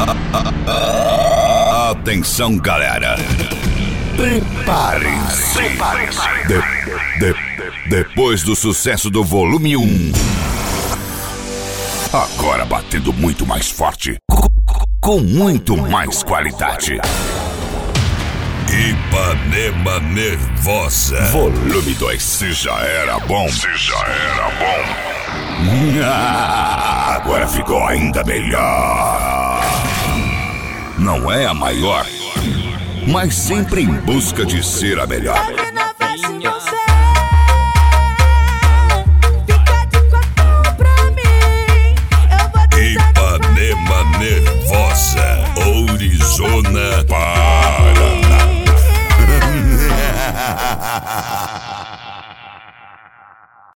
Atenção, galera. Preparem-se. Depois do sucesso do volume 1, agora batendo muito mais forte, com muito mais qualidade. Ipanema Nervosa, volume 2. Se já era bom, agora ficou ainda melhor. Não é a maior, mas sempre em busca de ser a melhor.